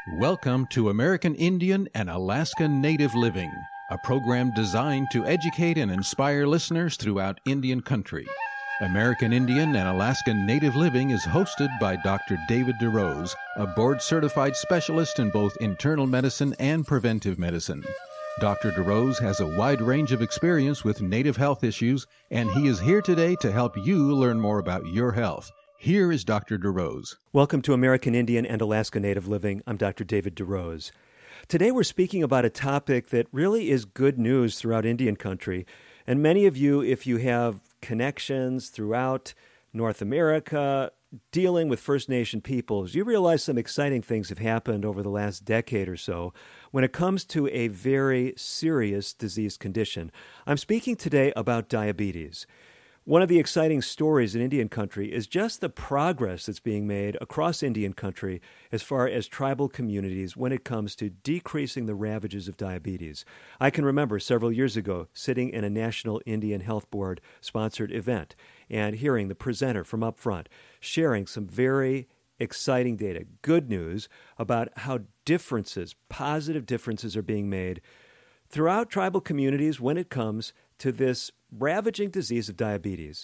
Welcome to American Indian and Alaska Native Living, a program designed to educate and inspire listeners throughout Indian country. American Indian and Alaska Native Living is hosted by Dr. David DeRose, a board-certified specialist in both internal medicine and preventive medicine. Dr. DeRose has a wide range of experience with Native health issues, and he is here today to help you learn more about your health. Here is Dr. DeRose. Welcome to American Indian and Alaska Native Living. I'm Dr. David DeRose. Today we're speaking about a topic that really is good news throughout Indian country. And many of you, if you have connections throughout North America, dealing with First Nation peoples, you realize some exciting things have happened over the last decade or so when it comes to a very serious disease condition. I'm speaking today about diabetes. One of the exciting stories in Indian country is just the progress that's being made across Indian country as far as tribal communities when it comes to decreasing the ravages of diabetes. I can remember several years ago sitting in a National Indian Health Board sponsored event and hearing the presenter from up front sharing some very exciting data, good news about how differences, positive differences are being made throughout tribal communities when it comes to this ravaging disease of diabetes.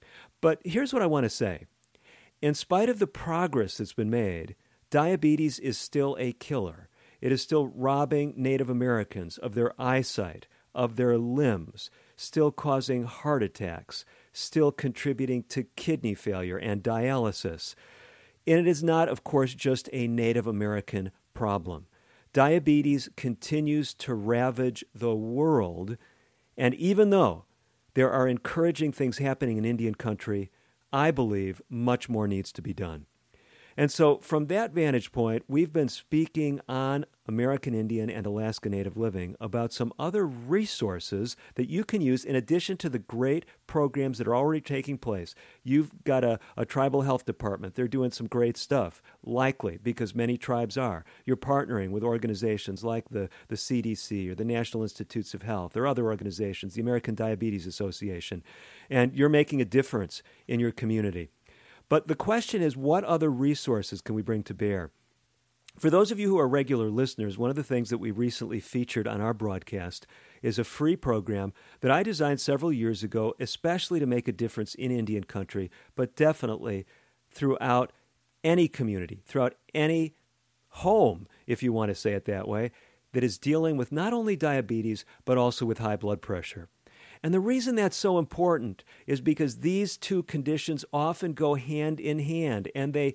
But here's what I want to say. In spite of the progress that's been made, diabetes is still a killer. It is still robbing Native Americans of their eyesight, of their limbs, still causing heart attacks, still contributing to kidney failure and dialysis. And it is not, of course, just a Native American problem. Diabetes continues to ravage the world, and even though there are encouraging things happening in Indian country, I believe much more needs to be done. And so from that vantage point, we've been speaking on American Indian and Alaska Native Living about some other resources that you can use in addition to the great programs that are already taking place. You've got a tribal health department. They're doing some great stuff, likely, because many tribes are. You're partnering with organizations like the CDC or the National Institutes of Health or other organizations, the American Diabetes Association, and you're making a difference in your community. But the question is, what other resources can we bring to bear? For those of you who are regular listeners, one of the things that we recently featured on our broadcast is a free program that I designed several years ago, especially to make a difference in Indian country, but definitely throughout any community, throughout any home, if you want to say it that way, that is dealing with not only diabetes, but also with high blood pressure. And the reason that's so important is because these two conditions often go hand in hand, and they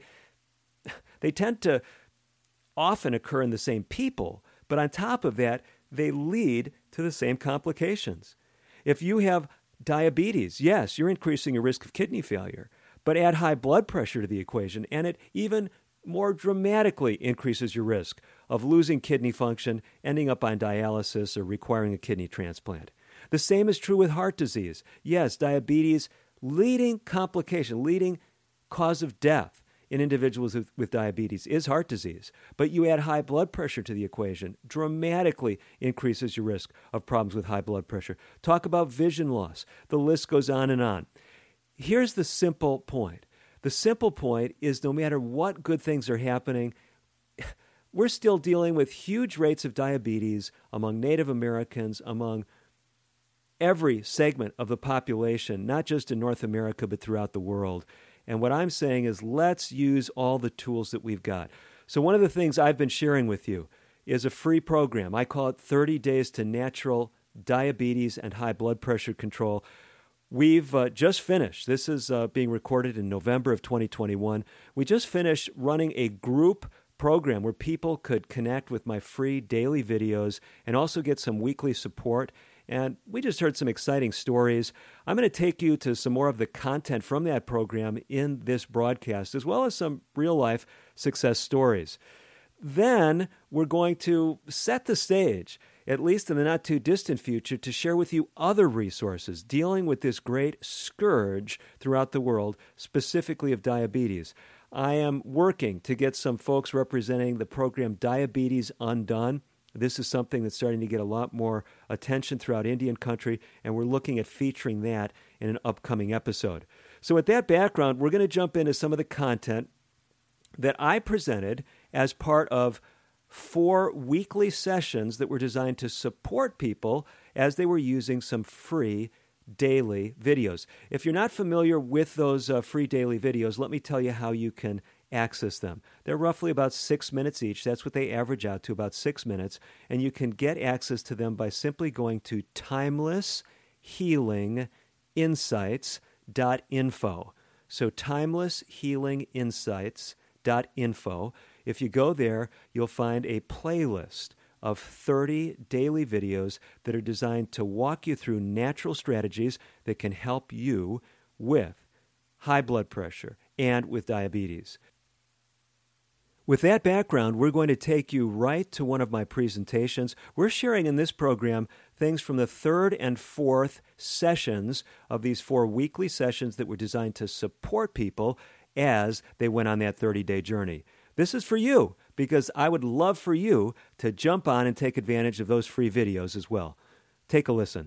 tend to often occur in the same people, but on top of that, they lead to the same complications. If you have diabetes, yes, you're increasing your risk of kidney failure, but add high blood pressure to the equation, and it even more dramatically increases your risk of losing kidney function, ending up on dialysis, or requiring a kidney transplant. The same is true with heart disease. Yes, diabetes, leading complication, leading cause of death in individuals with diabetes is heart disease. But you add high blood pressure to the equation, dramatically increases your risk of problems with high blood pressure. Talk about vision loss. The list goes on and on. Here's the simple point. The simple point is no matter what good things are happening, we're still dealing with huge rates of diabetes among Native Americans, among every segment of the population, not just in North America, but throughout the world. And what I'm saying is let's use all the tools that we've got. So one of the things I've been sharing with you is a free program. I call it 30 Days to Natural Diabetes and High Blood Pressure Control. We've just finished. This is being recorded in November of 2021. We just finished running a group program where people could connect with my free daily videos and also get some weekly support. And we just heard some exciting stories. I'm going to take you to some more of the content from that program in this broadcast, as well as some real-life success stories. Then we're going to set the stage, at least in the not-too-distant future, to share with you other resources dealing with this great scourge throughout the world, specifically of diabetes. I am working to get some folks representing the program Diabetes Undone. This is something that's starting to get a lot more attention throughout Indian country, and we're looking at featuring that in an upcoming episode. So with that background, we're going to jump into some of the content that I presented as part of 4 weekly sessions that were designed to support people as they were using some free daily videos. If you're not familiar with those free daily videos, let me tell you how you can access them. They're roughly about 6 minutes each. That's what they average out to, about 6 minutes. And you can get access to them by simply going to timelesshealinginsights.info. So timelesshealinginsights.info. If you go there, you'll find a playlist of 30 daily videos that are designed to walk you through natural strategies that can help you with high blood pressure and with diabetes. With that background, we're going to take you right to one of my presentations. We're sharing in this program things from the 3rd and 4th sessions of these 4 weekly sessions that were designed to support people as they went on that 30-day journey. This is for you, because I would love for you to jump on and take advantage of those free videos as well. Take a listen.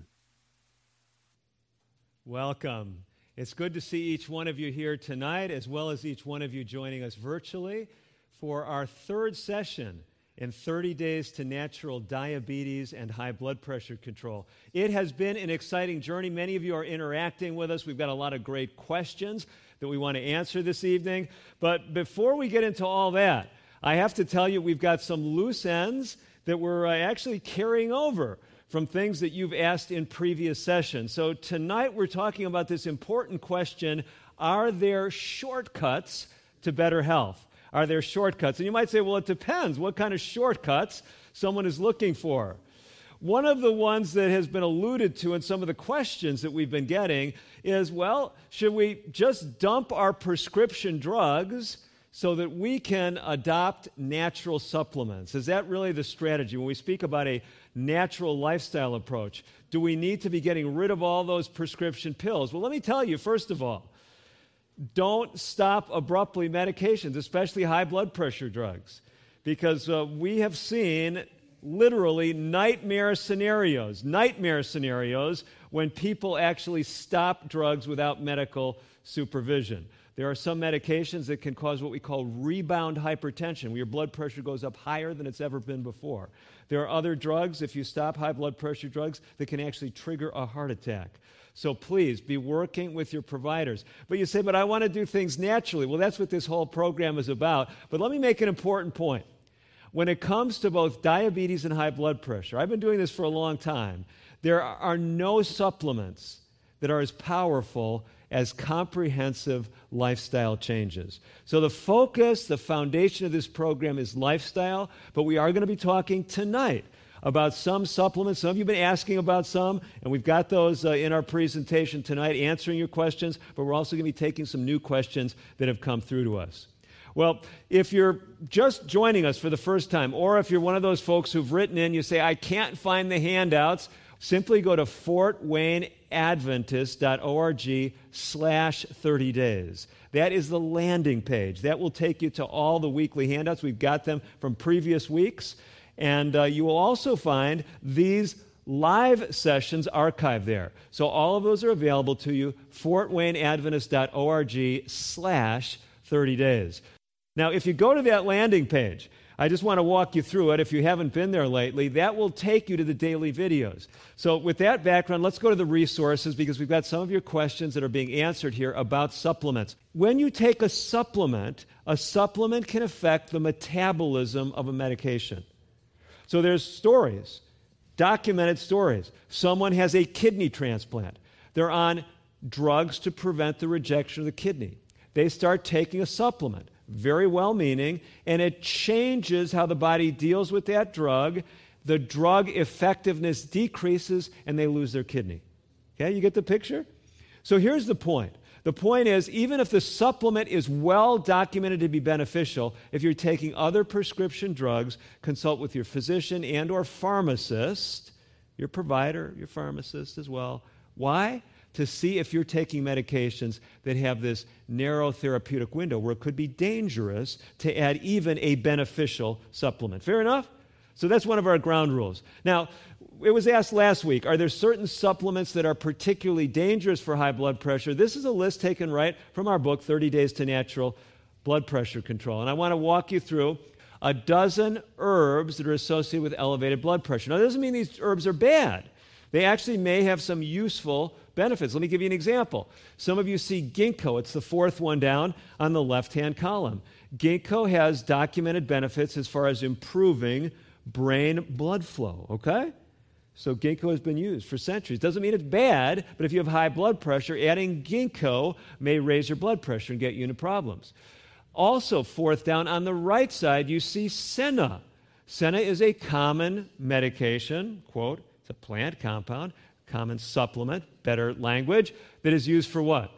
Welcome. It's good to see each one of you here tonight, as well as each one of you joining us virtually for our 3rd session in 30 Days to Natural Diabetes and High Blood Pressure Control. It has been an exciting journey. Many of you are interacting with us. We've got a lot of great questions that we want to answer this evening. But before we get into all that, I have to tell you we've got some loose ends that we're actually carrying over from things that you've asked in previous sessions. So tonight we're talking about this important question: are there shortcuts to better health? Are there shortcuts? And you might say, well, it depends what kind of shortcuts someone is looking for. One of the ones that has been alluded to in some of the questions that we've been getting is, well, should we just dump our prescription drugs so that we can adopt natural supplements? Is that really the strategy? When we speak about a natural lifestyle approach, do we need to be getting rid of all those prescription pills? Well, let me tell you, first of all, don't stop abruptly medications, especially high blood pressure drugs, because we have seen literally nightmare scenarios when people actually stop drugs without medical supervision. There are some medications that can cause what we call rebound hypertension, where your blood pressure goes up higher than it's ever been before. There are other drugs, if you stop high blood pressure drugs, that can actually trigger a heart attack. So please be working with your providers. But you say, but I want to do things naturally. Well, that's what this whole program is about. But let me make an important point. When it comes to both diabetes and high blood pressure, I've been doing this for a long time, there are no supplements that are as powerful as comprehensive lifestyle changes. So the focus, the foundation of this program is lifestyle, but we are going to be talking tonight about some supplements. Some of you have been asking about some, and we've got those in our presentation tonight, answering your questions, but we're also going to be taking some new questions that have come through to us. Well, if you're just joining us for the first time, or if you're one of those folks who've written in, you say, I can't find the handouts, simply go to fortwayneadventist.org/30 days. That is the landing page. That will take you to all the weekly handouts. We've got them from previous weeks. And you will also find these live sessions archived there. So all of those are available to you, fortwayneadventist.org/30 days. Now, if you go to that landing page, I just want to walk you through it. If you haven't been there lately, that will take you to the daily videos. So with that background, let's go to the resources, because we've got some of your questions that are being answered here about supplements. When you take a supplement can affect the metabolism of a medication. So there's stories, documented stories. Someone has a kidney transplant. They're on drugs to prevent the rejection of the kidney. They start taking a supplement, very well-meaning, and it changes how the body deals with that drug. The drug effectiveness decreases, and they lose their kidney. Okay, you get the picture? So here's the point. The point is, even if the supplement is well documented to be beneficial, if you're taking other prescription drugs, consult with your physician and or pharmacist, your provider, your pharmacist as well. Why? To see if you're taking medications that have this narrow therapeutic window where it could be dangerous to add even a beneficial supplement. Fair enough? So that's one of our ground rules. Now, it was asked last week, are there certain supplements that are particularly dangerous for high blood pressure? This is a list taken right from our book, 30 Days to Natural Blood Pressure Control. And I want to walk you through a dozen herbs that are associated with elevated blood pressure. Now, that doesn't mean these herbs are bad. They actually may have some useful benefits. Let me give you an example. Some of you see ginkgo. It's the fourth one down on the left-hand column. Ginkgo has documented benefits as far as improving brain blood flow, okay? So ginkgo has been used for centuries. Doesn't mean it's bad, but if you have high blood pressure, adding ginkgo may raise your blood pressure and get you into problems. Also, fourth down on the right side, you see senna. Senna is a common medication, quote, it's a plant compound, common supplement, better language, that is used for what?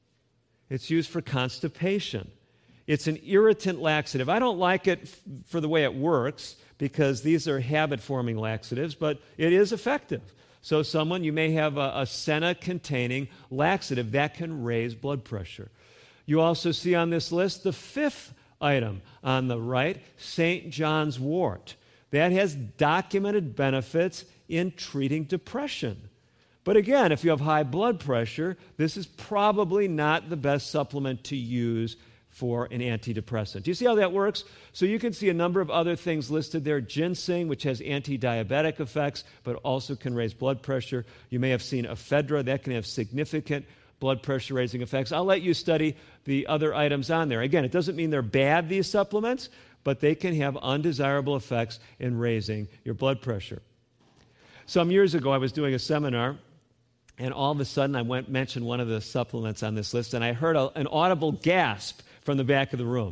It's used for constipation. It's an irritant laxative. I don't like it for the way it works because these are habit-forming laxatives, but it is effective. So you may have a senna-containing laxative that can raise blood pressure. You also see on this list the fifth item on the right, St. John's wort. That has documented benefits in treating depression. But again, if you have high blood pressure, this is probably not the best supplement to use for an antidepressant. Do you see how that works? So you can see a number of other things listed there. Ginseng, which has anti-diabetic effects, but also can raise blood pressure. You may have seen ephedra. That can have significant blood pressure-raising effects. I'll let you study the other items on there. Again, it doesn't mean they're bad, these supplements, but they can have undesirable effects in raising your blood pressure. Some years ago, I was doing a seminar, and all of a sudden I mentioned one of the supplements on this list, and I heard an audible gasp from the back of the room.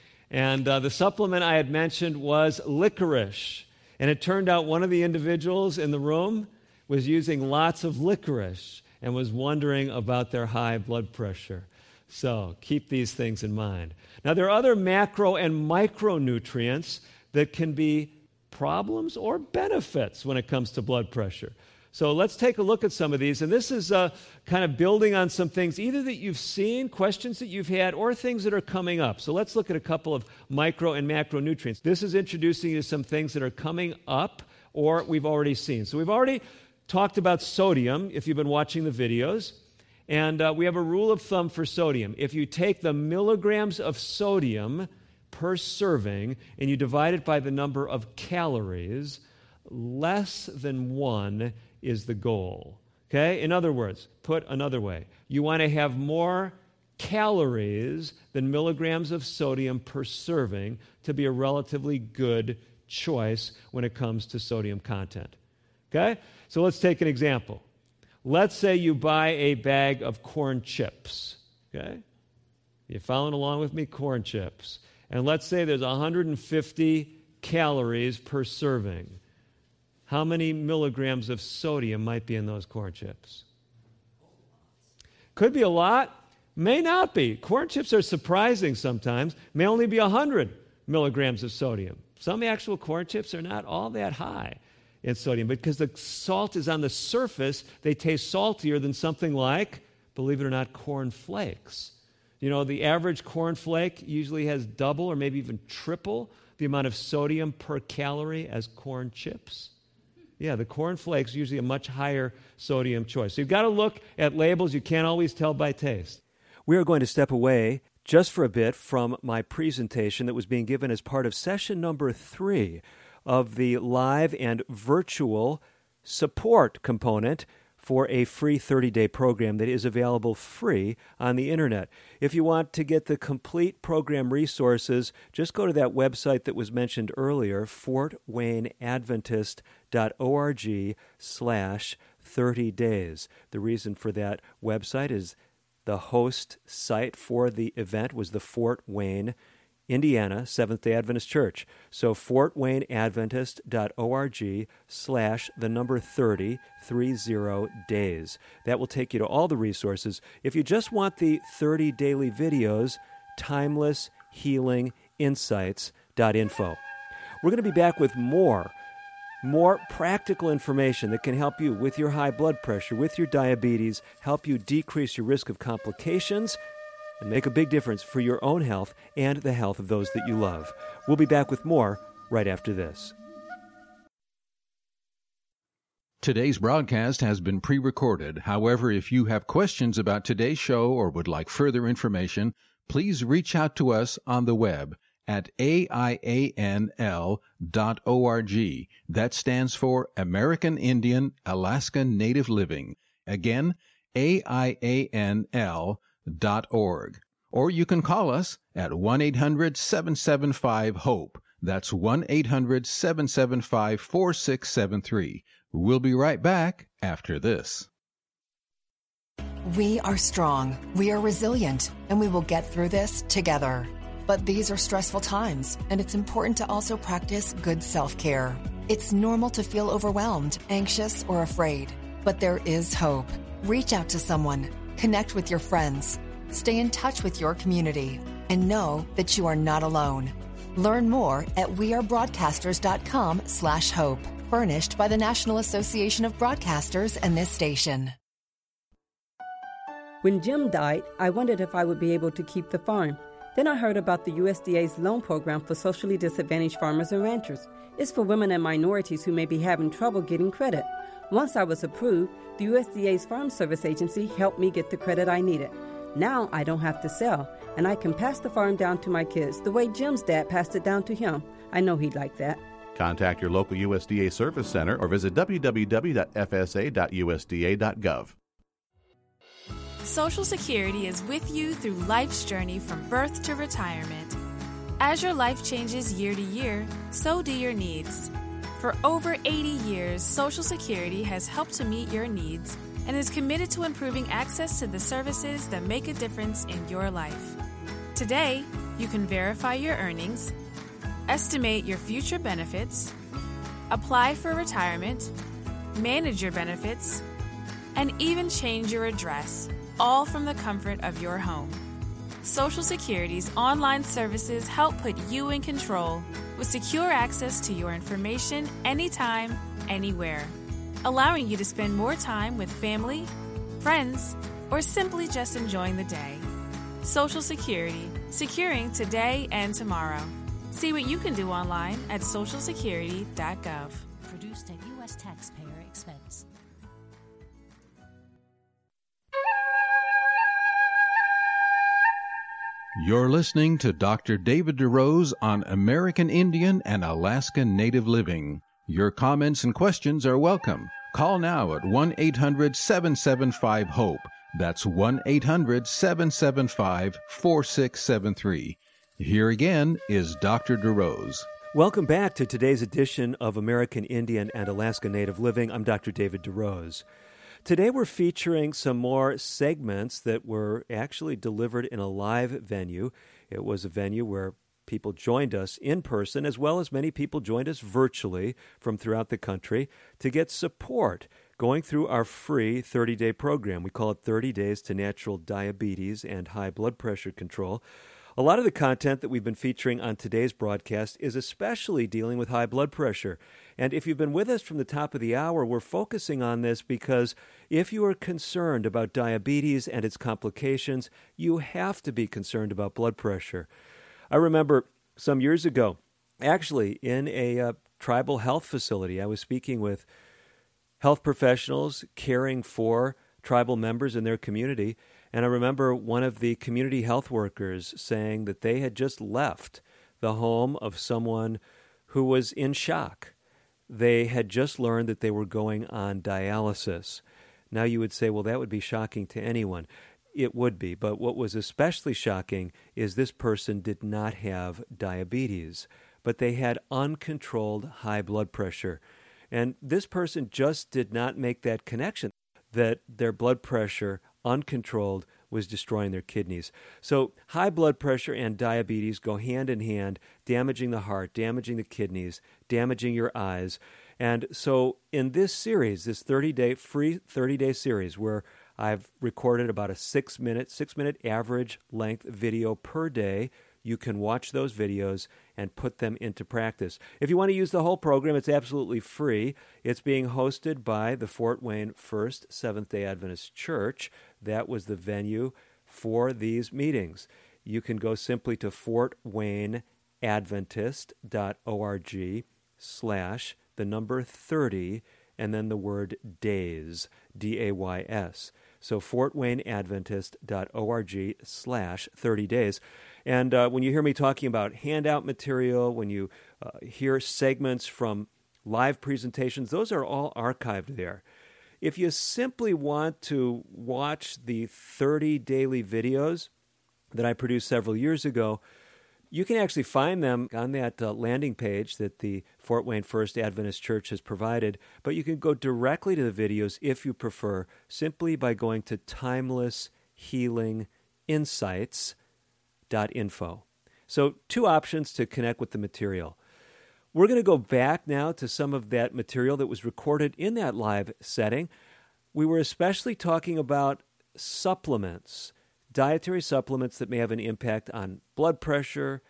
And the supplement I had mentioned was licorice. And it turned out one of the individuals in the room was using lots of licorice and was wondering about their high blood pressure. So keep these things in mind. Now, there are other macro and micronutrients that can be problems or benefits when it comes to blood pressure. So let's take a look at some of these. And this is kind of building on some things either that you've seen, questions that you've had, or things that are coming up. So let's look at a couple of micro and macronutrients. This is introducing you to some things that are coming up or we've already seen. So we've already talked about sodium, if you've been watching the videos. And we have a rule of thumb for sodium. If you take the milligrams of sodium per serving and you divide it by the number of calories, less than 1 is the goal. Okay? In other words, put another way, you want to have more calories than milligrams of sodium per serving to be a relatively good choice when it comes to sodium content. Okay? So let's take an example. Let's say you buy a bag of corn chips. Okay? You following along with me? Corn chips. And let's say there's 150 calories per serving. How many milligrams of sodium might be in those corn chips? Could be a lot, may not be. Corn chips are surprising sometimes, may only be 100 milligrams of sodium. Some actual corn chips are not all that high in sodium, because the salt is on the surface, they taste saltier than something like, believe it or not, corn flakes. You know, the average corn flake usually has double or maybe even triple the amount of sodium per calorie as corn chips. Yeah, the corn flakes are usually a much higher sodium choice. So you've got to look at labels. You can't always tell by taste. We are going to step away just for a bit from my presentation that was being given as part of session number 3 of the live and virtual support component for a free 30-day program that is available free on the internet. If you want to get the complete program resources, just go to that website that was mentioned earlier, fortwayneadventist.org/30days. The reason for that website is the host site for the event was the Fort Wayne, Indiana Seventh-day Adventist Church. So fortwayneadventist.org/30 days. That will take you to all the resources. If you just want the 30 daily videos, timelesshealinginsights.info. We're going to be back with more practical information that can help you with your high blood pressure, with your diabetes, help you decrease your risk of complications, and make a big difference for your own health and the health of those that you love. We'll be back with more right after this. Today's broadcast has been pre-recorded. However, if you have questions about today's show or would like further information, please reach out to us on the web at AIANL.org. That stands for American Indian Alaska Native Living. Again, AIANL.org. Or you can call us at 1-800-775-HOPE. That's 1-800-775-4673. We'll be right back after this. We are strong, we are resilient, and we will get through this together. But these are stressful times, and it's important to also practice good self-care. It's normal to feel overwhelmed, anxious, or afraid, but there is hope. Reach out to someone, connect with your friends, stay in touch with your community, and know that you are not alone. Learn more at wearebroadcasters.com/hope, furnished by the National Association of Broadcasters and this station. When Jim died, I wondered if I would be able to keep the farm. Then I heard about the USDA's loan program for socially disadvantaged farmers and ranchers. It's for women and minorities who may be having trouble getting credit. Once I was approved, the USDA's Farm Service Agency helped me get the credit I needed. Now I don't have to sell, and I can pass the farm down to my kids the way Jim's dad passed it down to him. I know he'd like that. Contact your local USDA Service Center or visit www.fsa.usda.gov. Social Security is with you through life's journey from birth to retirement. As your life changes year to year, so do your needs. For over 80 years, Social Security has helped to meet your needs and is committed to improving access to the services that make a difference in your life. Today, you can verify your earnings, estimate your future benefits, apply for retirement, manage your benefits, and even change your address, all from the comfort of your home. Social Security's online services help put you in control with secure access to your information anytime, anywhere, allowing you to spend more time with family, friends, or simply just enjoying the day. Social Security, securing today and tomorrow. See what you can do online at socialsecurity.gov. Produced at U.S. taxpayer expense. You're listening to Dr. David DeRose on American Indian and Alaska Native Living. Your comments and questions are welcome. Call now at 1-800-775-HOPE. That's 1-800-775-4673. Here again is Dr. DeRose. Welcome back to today's edition of American Indian and Alaska Native Living. I'm Dr. David DeRose. Today we're featuring some more segments that were actually delivered in a live venue. It was a venue where people joined us in person, as well as many people joined us virtually from throughout the country to get support going through our free 30-day program. We call it 30 Days to Natural Diabetes and High Blood Pressure Control. A lot of the content that we've been featuring on today's broadcast is especially dealing with high blood pressure. And if you've been with us from the top of the hour, we're focusing on this because if you are concerned about diabetes and its complications, you have to be concerned about blood pressure. I remember some years ago, actually in a tribal health facility, I was speaking with health professionals caring for tribal members in their community. And I remember one of the community health workers saying that they had just left the home of someone who was in shock. They had just learned that they were going on dialysis. Now you would say, well, that would be shocking to anyone. It would be. But what was especially shocking is this person did not have diabetes, but they had uncontrolled high blood pressure. And this person just did not make that connection that their blood pressure uncontrolled was destroying their kidneys. So high blood pressure and diabetes go hand in hand, damaging the heart, damaging the kidneys, damaging your eyes. And so in this series, this 30-day free 30-day series where I've recorded about a 6-minute average length video per day, you can watch those videos and put them into practice. If you want to use the whole program, it's absolutely free. It's being hosted by the Fort Wayne First Seventh-day Adventist Church. That was the venue for these meetings. You can go simply to fortwayneadventist.org/30 and then the word days, D-A-Y-S. So fortwayneadventist.org/30 days. And when you hear me talking about handout material, when you hear segments from live presentations, those are all archived there. If you simply want to watch the 30 daily videos that I produced several years ago, you can actually find them on that landing page that the Fort Wayne First Adventist Church has provided, but you can go directly to the videos if you prefer, simply by going to timelesshealinginsights.info. So 2 options to connect with the material. We're going to go back now to some of that material that was recorded in that live setting. We were especially talking about supplements, dietary supplements that may have an impact on blood pressure,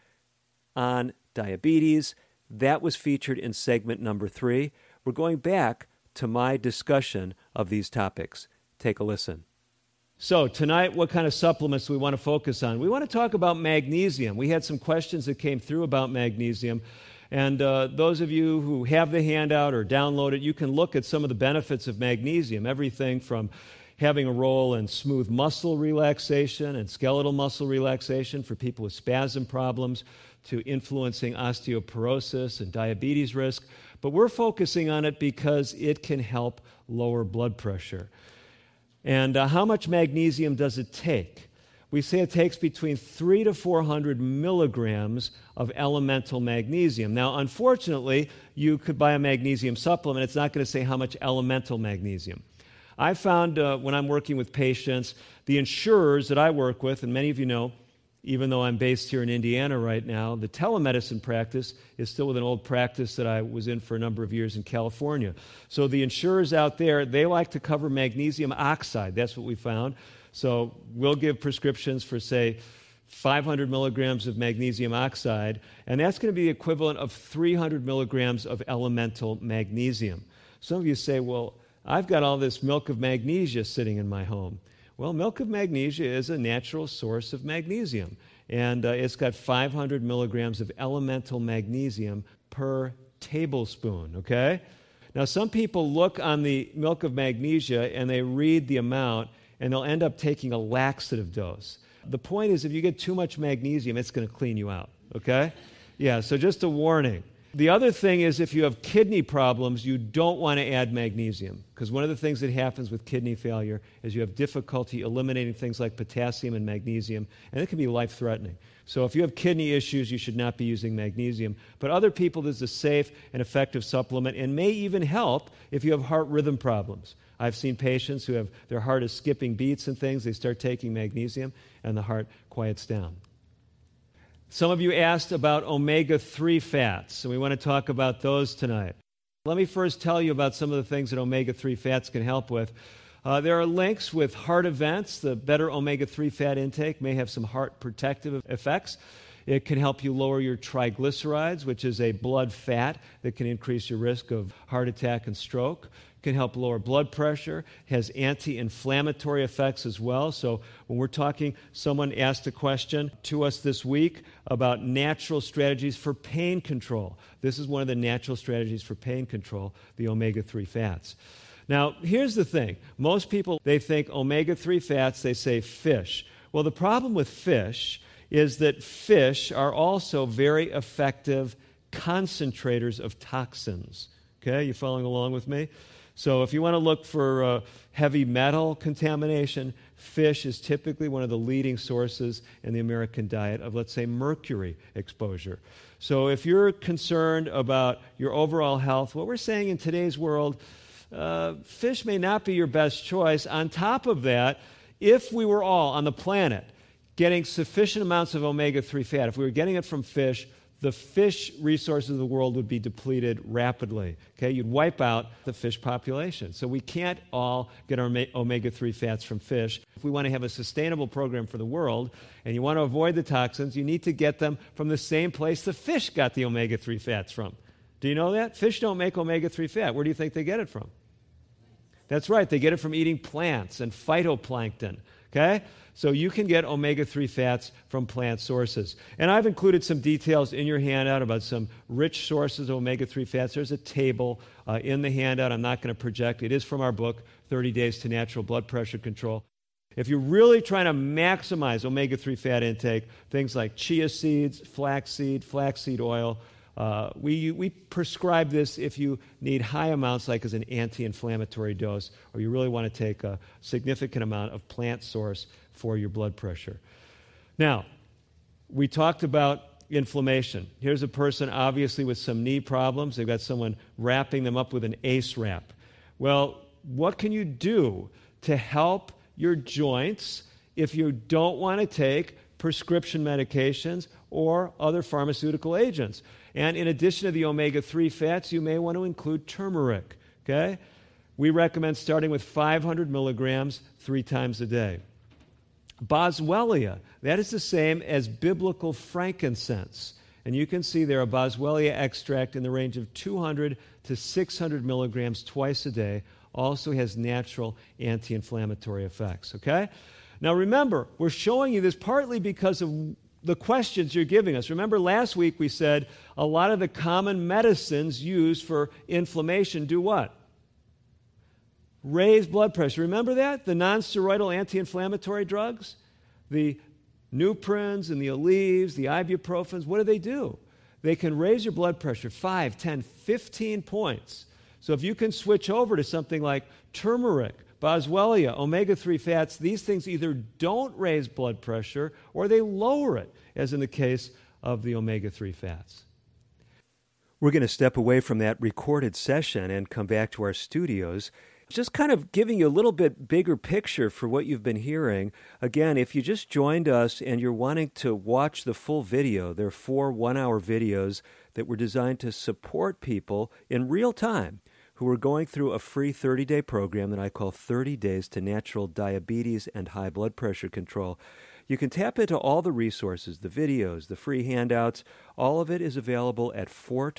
on diabetes. That was featured in segment number 3. We're going back to my discussion of these topics. Take a listen. So tonight, what kind of supplements do we want to focus on? We want to talk about magnesium. We had some questions that came through about magnesium. And those of you who have the handout or download it, you can look at some of the benefits of magnesium, everything from having a role in smooth muscle relaxation and skeletal muscle relaxation for people with spasm problems, to influencing osteoporosis and diabetes risk. But we're focusing on it because it can help lower blood pressure. And how much magnesium does it take? We say it takes between 300 to 400 milligrams of elemental magnesium. Now, unfortunately, you could buy a magnesium supplement. It's not going to say how much elemental magnesium. I found when I'm working with patients, the insurers that I work with, and many of you know, even though I'm based here in Indiana right now, the telemedicine practice is still with an old practice that I was in for a number of years in California. So the insurers out there, they like to cover magnesium oxide. That's what we found. So we'll give prescriptions for, say, 500 milligrams of magnesium oxide, and that's going to be the equivalent of 300 milligrams of elemental magnesium. Some of you say, well, I've got all this milk of magnesia sitting in my home. Well, milk of magnesia is a natural source of magnesium, and it's got 500 milligrams of elemental magnesium per tablespoon, okay? Now, some people look on the milk of magnesia and they read the amount, and they'll end up taking a laxative dose. The point is, if you get too much magnesium, it's going to clean you out, okay? Yeah, so just a warning. The other thing is, if you have kidney problems, you don't want to add magnesium, because one of the things that happens with kidney failure is you have difficulty eliminating things like potassium and magnesium, and it can be life-threatening. So if you have kidney issues, you should not be using magnesium. But other people, this is a safe and effective supplement, and may even help if you have heart rhythm problems. I've seen patients who have their heart is skipping beats and things. They start taking magnesium, and the heart quiets down. Some of you asked about omega-3 fats, and we want to talk about those tonight. Let me first tell you about some of the things that omega-3 fats can help with. There are links with heart events. The better omega-3 fat intake may have some heart protective effects. It can help you lower your triglycerides, which is a blood fat that can increase your risk of heart attack and stroke. Can help lower blood pressure, has anti-inflammatory effects as well. So when we're talking, someone asked a question to us this week about natural strategies for pain control. This is one of the natural strategies for pain control, the omega-3 fats. Now, here's the thing. Most people, they think omega-3 fats, they say fish. Well, the problem with fish is that fish are also very effective concentrators of toxins. Okay, you following along with me? So if you want to look for heavy metal contamination, fish is typically one of the leading sources in the American diet of, let's say, mercury exposure. So if you're concerned about your overall health, what we're saying in today's world, fish may not be your best choice. On top of that, if we were all on the planet getting sufficient amounts of omega-3 fat, if we were getting it from fish, the fish resources of the world would be depleted rapidly. Okay, you'd wipe out the fish population. So we can't all get our omega-3 fats from fish. If we want to have a sustainable program for the world, and you want to avoid the toxins, you need to get them from the same place the fish got the omega-3 fats from. Do you know that? Fish don't make omega-3 fat. Where do you think they get it from? That's right, they get it from eating plants and phytoplankton. Okay? So you can get omega-3 fats from plant sources. And I've included some details in your handout about some rich sources of omega-3 fats. There's a table in the handout. I'm not going to project. It is from our book, 30 Days to Natural Blood Pressure Control. If you're really trying to maximize omega-3 fat intake, things like chia seeds, flaxseed oil, we prescribe this if you need high amounts, like as an anti-inflammatory dose, or you really want to take a significant amount of plant source for your blood pressure. Now, we talked about inflammation. Here's a person obviously with some knee problems. They've got someone wrapping them up with an ACE wrap. Well, what can you do to help your joints if you don't want to take prescription medications or other pharmaceutical agents? And in addition to the omega-3 fats, you may want to include turmeric, okay? We recommend starting with 500 milligrams 3 times a day. Boswellia, that is the same as biblical frankincense. And you can see there a Boswellia extract in the range of 200 to 600 milligrams twice a day also has natural anti-inflammatory effects, okay? Now remember, we're showing you this partly because of the questions you're giving us. Remember last week we said a lot of the common medicines used for inflammation do what? Raise blood pressure. Remember that? The non-steroidal anti-inflammatory drugs? The Nuprins and the Aleve, the ibuprofens, what do? They can raise your blood pressure 5, 10, 15 points. So if you can switch over to something like turmeric, Boswellia, omega-3 fats, these things either don't raise blood pressure or they lower it, as in the case of the omega-3 fats. We're going to step away from that recorded session and come back to our studios. Just kind of giving you a little bit bigger picture for what you've been hearing. Again, if you just joined us and you're wanting to watch the full video, there are 4 one-hour videos that were designed to support people in real time who are going through a free 30-day program that I call 30 Days to Natural Diabetes and High Blood Pressure Control. You can tap into all the resources, the videos, the free handouts. All of it is available at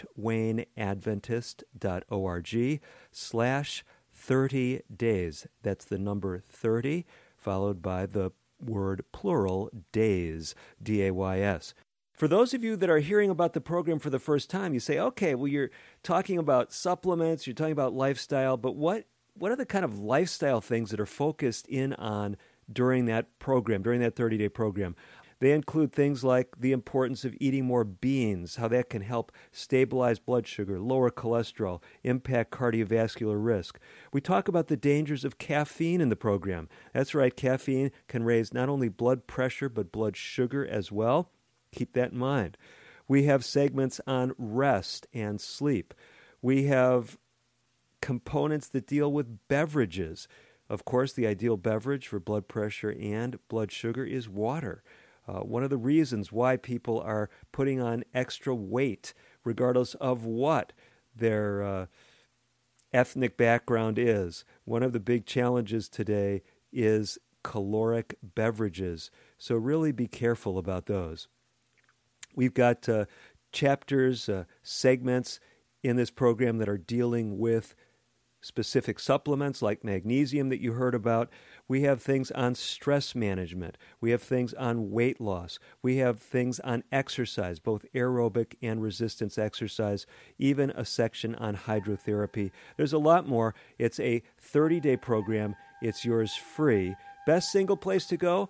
fortwayneadventist.org/30 days. That's the number 30, followed by the word plural, days, D-A-Y-S. For those of you that are hearing about the program for the first time, you say, okay, well, you're talking about supplements, you're talking about lifestyle, but what are the kind of lifestyle things that are focused in on during that program, during that 30-day program? They include things like the importance of eating more beans, how that can help stabilize blood sugar, lower cholesterol, impact cardiovascular risk. We talk about the dangers of caffeine in the program. That's right, caffeine can raise not only blood pressure, but blood sugar as well. Keep that in mind. We have segments on rest and sleep. We have components that deal with beverages. Of course, the ideal beverage for blood pressure and blood sugar is water. One of the reasons why people are putting on extra weight, regardless of what their ethnic background is, one of the big challenges today is caloric beverages. So really be careful about those. We've got chapters, segments in this program that are dealing with specific supplements like magnesium that you heard about. We have things on stress management. We have things on weight loss. We have things on exercise, both aerobic and resistance exercise, even a section on hydrotherapy. There's a lot more. It's a 30-day program. It's yours free. Best single place to go,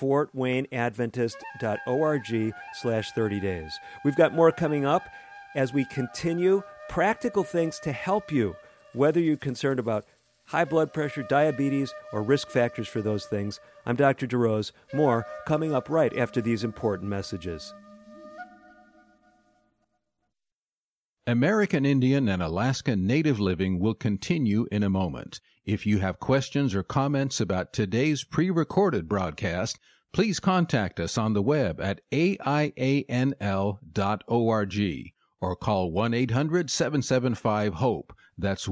fortwayneadventist.org/30 days. We've got more coming up as we continue practical things to help you, whether you're concerned about high blood pressure, diabetes, or risk factors for those things. I'm Dr. DeRose. More coming up right after these important messages. American Indian and Alaska Native Living will continue in a moment. If you have questions or comments about today's pre-recorded broadcast, please contact us on the web at aianl.org or call 1-800-775-HOPE. That's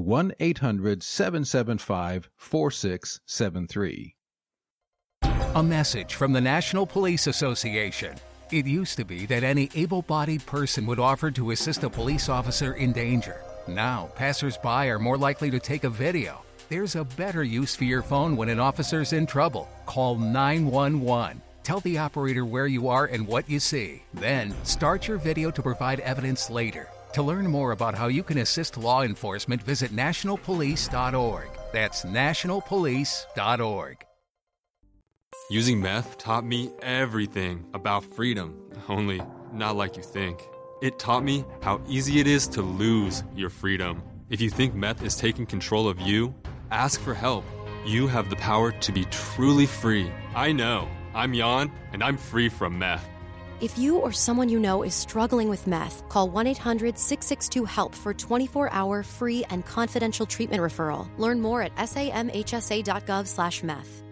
1-800-775-4673. A message from the National Police Association. It used to be that any able-bodied person would offer to assist a police officer in danger. Now, passers-by are more likely to take a video. There's a better use for your phone when an officer's in trouble. Call 911. Tell the operator where you are and what you see. Then, start your video to provide evidence later. To learn more about how you can assist law enforcement, visit nationalpolice.org. That's nationalpolice.org. Using meth taught me everything about freedom, only not like you think. It taught me how easy it is to lose your freedom. If you think meth is taking control of you, ask for help. You have the power to be truly free. I know. I'm Jan, and I'm free from meth. If you or someone you know is struggling with meth, call 1-800-662-HELP for 24-hour free and confidential treatment referral. Learn more at samhsa.gov/meth.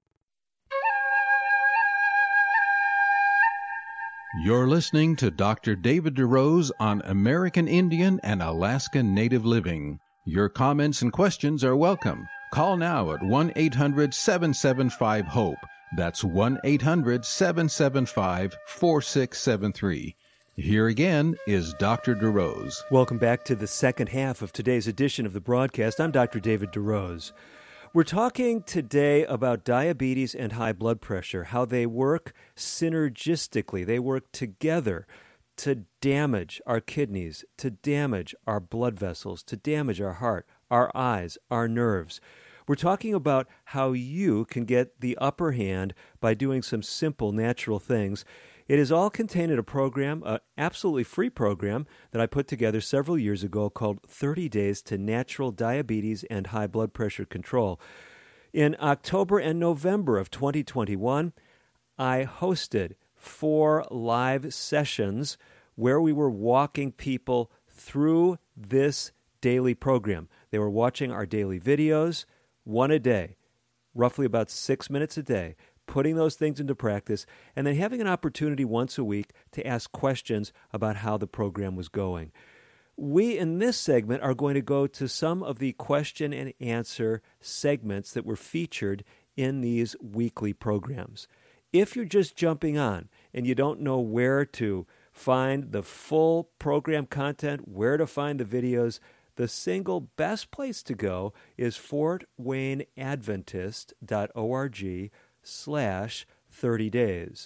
You're listening to Dr. David DeRose on American Indian and Alaska Native Living. Your comments and questions are welcome. Call now at 1-800-775-HOPE. That's 1-800-775-4673. Here again is Dr. DeRose. Welcome back to the second half of today's edition of the broadcast. I'm Dr. David DeRose. We're talking today about diabetes and high blood pressure, how they work synergistically. They work together to damage our kidneys, to damage our blood vessels, to damage our heart, our eyes, our nerves. We're talking about how you can get the upper hand by doing some simple, natural things. It is all contained in a program, an absolutely free program that I put together several years ago called 30 Days to Natural Diabetes and High Blood Pressure Control. In October and November of 2021, I hosted 4 live sessions where we were walking people through this daily program. They were watching our daily videos, one a day, roughly about 6 minutes a day, putting those things into practice, and then having an opportunity once a week to ask questions about how the program was going. We, in this segment, are going to go to some of the question and answer segments that were featured in these weekly programs. If you're just jumping on and you don't know where to find the full program content, where to find the videos, the single best place to go is fortwayneadventist.org/30 days.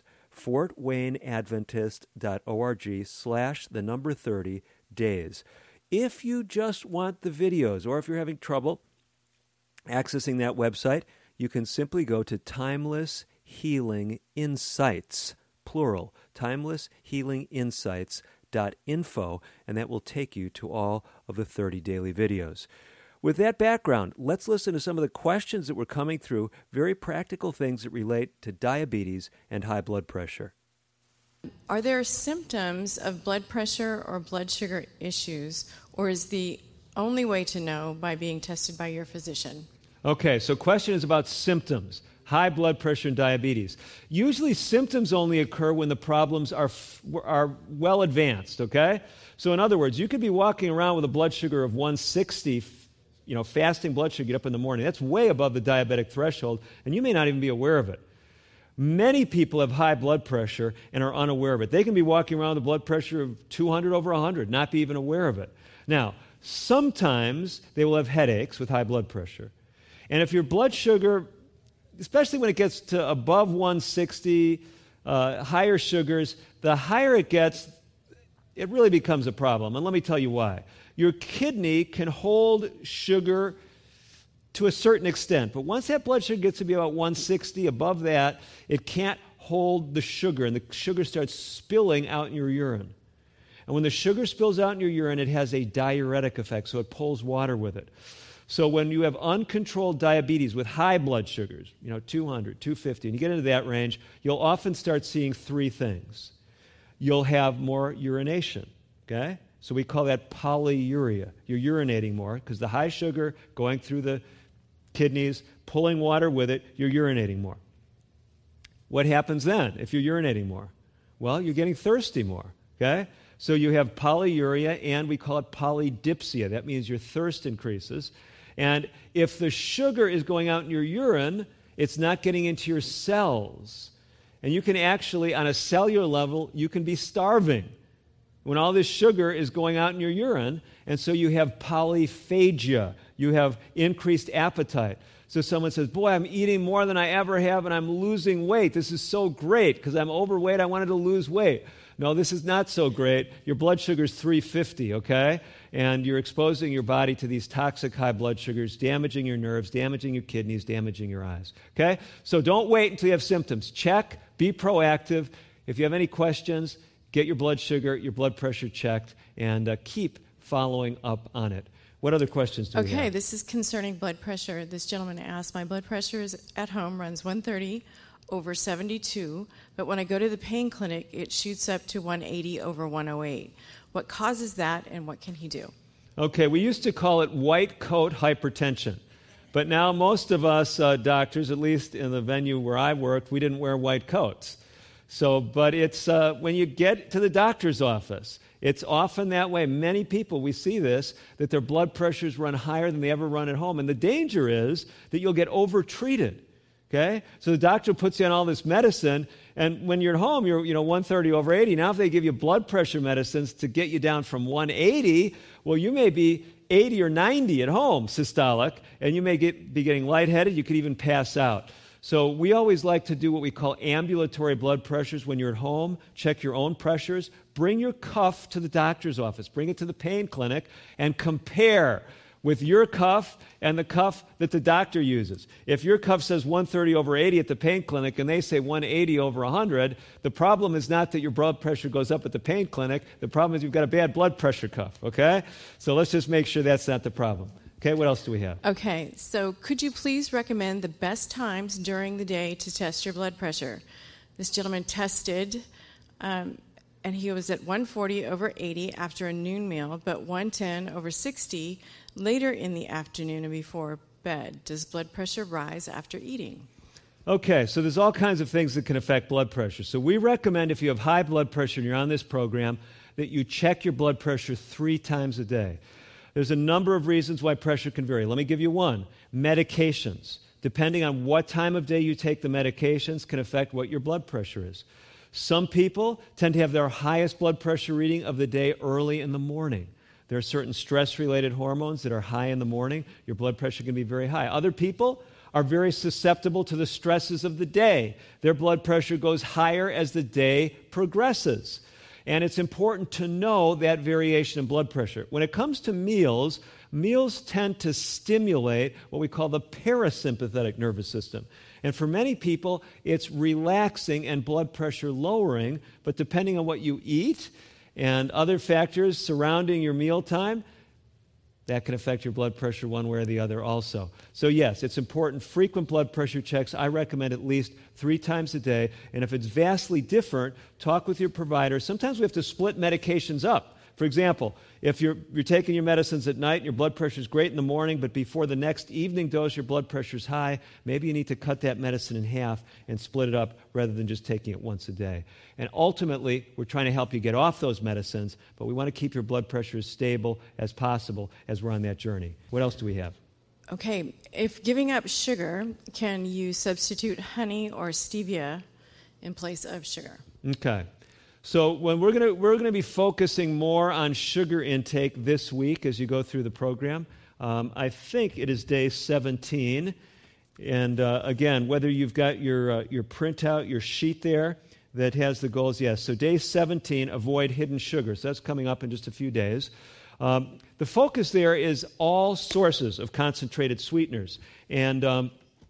fortwayneadventist.org/30 days. If you just want the videos, or if you're having trouble accessing that website, you can simply go to Timeless Healing Insights, plural, Timeless Healing Insights.info, and that will take you to all of the 30 daily videos. With that background, let's listen to some of the questions that were coming through, very practical things that relate to diabetes and high blood pressure. Are there symptoms of blood pressure or blood sugar issues, or is the only way to know by being tested by your physician? Okay, so question is about symptoms. High blood pressure and diabetes. Usually symptoms only occur when the problems are well advanced, okay? So in other words, you could be walking around with a blood sugar of 160, fasting blood sugar, get up in the morning. That's way above the diabetic threshold, and you may not even be aware of it. Many people have high blood pressure and are unaware of it. They can be walking around with a blood pressure of 200 over 100, not be even aware of it. Now, sometimes they will have headaches with high blood pressure. And if your blood sugar, especially when it gets to above 160, higher sugars, the higher it gets, it really becomes a problem. And let me tell you why. Your kidney can hold sugar to a certain extent, but once that blood sugar gets to be about 160, above that, it can't hold the sugar, and the sugar starts spilling out in your urine. And when the sugar spills out in your urine, it has a diuretic effect, so it pulls water with it. So when you have uncontrolled diabetes with high blood sugars, 200, 250, and you get into that range, you'll often start seeing 3 things. You'll have more urination, okay? So we call that polyuria. You're urinating more because the high sugar going through the kidneys, pulling water with it, you're urinating more. What happens then if you're urinating more? Well, you're getting thirsty more, okay? So you have polyuria, and we call it polydipsia. That means your thirst increases. And if the sugar is going out in your urine, it's not getting into your cells. And you can actually, on a cellular level, you can be starving when all this sugar is going out in your urine, and so you have polyphagia. You have increased appetite. So someone says, boy, I'm eating more than I ever have, and I'm losing weight. This is so great because I'm overweight. I wanted to lose weight. No, this is not so great. Your blood sugar is 350, okay? And you're exposing your body to these toxic high blood sugars, damaging your nerves, damaging your kidneys, damaging your eyes, okay? So don't wait until you have symptoms. Check, be proactive. If you have any questions, get your blood sugar, your blood pressure checked, and keep following up on it. What other questions do we have? Okay, this is concerning blood pressure. This gentleman asked, my blood pressure is at home runs 130 over 72, but when I go to the pain clinic, it shoots up to 180 over 108. What causes that, and what can he do? Okay, we used to call it white coat hypertension, but now most of us doctors, at least in the venue where I worked, we didn't wear white coats. So, but it's when you get to the doctor's office, it's often that way. Many people, we see this, that their blood pressures run higher than they ever run at home. And the danger is that you'll get over-treated, okay? So the doctor puts you on all this medicine, and when you're at home, you're 130 over 80. Now if they give you blood pressure medicines to get you down from 180, well, you may be 80 or 90 at home, systolic, and you may be getting lightheaded. You could even pass out. So we always like to do what we call ambulatory blood pressures when you're at home. Check your own pressures. Bring your cuff to the doctor's office. Bring it to the pain clinic and compare with your cuff and the cuff that the doctor uses. If your cuff says 130 over 80 at the pain clinic and they say 180 over 100, the problem is not that your blood pressure goes up at the pain clinic. The problem is you've got a bad blood pressure cuff, okay? So let's just make sure that's not the problem. Okay, what else do we have? Okay, so could you please recommend the best times during the day to test your blood pressure? This gentleman tested, and he was at 140 over 80 after a noon meal, but 110 over 60 later in the afternoon and before bed. Does blood pressure rise after eating? Okay, so there's all kinds of things that can affect blood pressure. So we recommend if you have high blood pressure and you're on this program that you check your blood pressure 3 times a day. There's a number of reasons why pressure can vary. Let me give you one. Medications. Depending on what time of day you take the medications can affect what your blood pressure is. Some people tend to have their highest blood pressure reading of the day early in the morning. There are certain stress-related hormones that are high in the morning. Your blood pressure can be very high. Other people are very susceptible to the stresses of the day. Their blood pressure goes higher as the day progresses. And it's important to know that variation in blood pressure. When it comes to meals, meals tend to stimulate what we call the parasympathetic nervous system. And for many people, it's relaxing and blood pressure lowering, but depending on what you eat and other factors surrounding your mealtime, that can affect your blood pressure one way or the other also. So yes, it's important. Frequent blood pressure checks, I recommend at least 3 times a day. And if it's vastly different, talk with your provider. Sometimes we have to split medications up. For example, if you're taking your medicines at night and your blood pressure is great in the morning, but before the next evening dose your blood pressure is high, maybe you need to cut that medicine in half and split it up rather than just taking it once a day. And ultimately, we're trying to help you get off those medicines, but we want to keep your blood pressure as stable as possible as we're on that journey. What else do we have? Okay, if giving up sugar, can you substitute honey or stevia in place of sugar? Okay. So when we're going to be focusing more on sugar intake this week as you go through the program. I think it is day 17. And again, whether you've got your printout, your sheet there that has the goals, yes. So day 17, avoid hidden sugars. That's coming up in just a few days. The focus there is all sources of concentrated sweeteners. And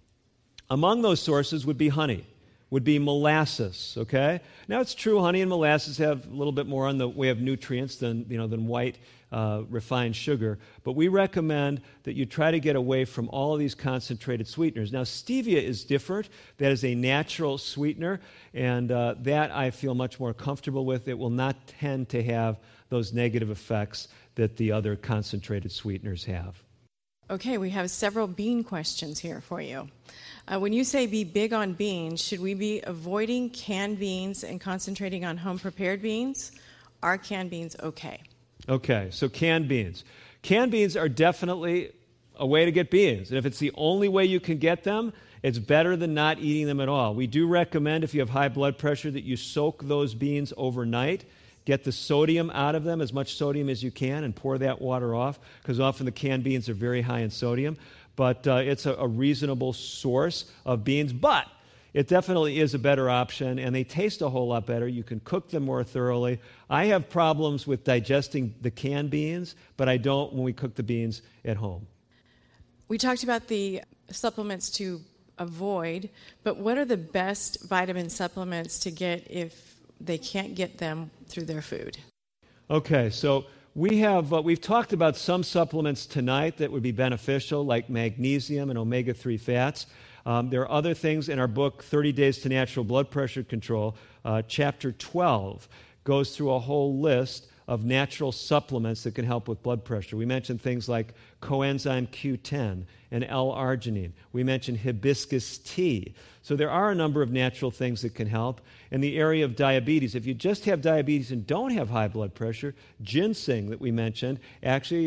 among those sources would be honey, would be molasses, okay? Now, it's true honey and molasses have a little bit more on the way of nutrients than white refined sugar, but we recommend that you try to get away from all of these concentrated sweeteners. Now, stevia is different. That is a natural sweetener, and that I feel much more comfortable with. It will not tend to have those negative effects that the other concentrated sweeteners have. Okay, we have several bean questions here for you. When you say be big on beans, should we be avoiding canned beans and concentrating on home-prepared beans? Are canned beans okay? Okay, so canned beans. Canned beans are definitely a way to get beans. And if it's the only way you can get them, it's better than not eating them at all. We do recommend, if you have high blood pressure, that you soak those beans overnight. Get the sodium out of them, as much sodium as you can, and pour that water off, because often the canned beans are very high in sodium. But it's a reasonable source of beans. But it definitely is a better option, and they taste a whole lot better. You can cook them more thoroughly. I have problems with digesting the canned beans, but I don't when we cook the beans at home. We talked about the supplements to avoid, but what are the best vitamin supplements to get if they can't get them through their food? Okay, so we've talked about some supplements tonight that would be beneficial, like magnesium and omega-3 fats. There are other things in our book, 30 Days to Natural Blood Pressure Control. Chapter 12 goes through a whole list of natural supplements that can help with blood pressure. We mentioned things like coenzyme Q10 and L-arginine. We mentioned hibiscus tea. So there are a number of natural things that can help. In the area of diabetes, if you just have diabetes and don't have high blood pressure, ginseng that we mentioned, actually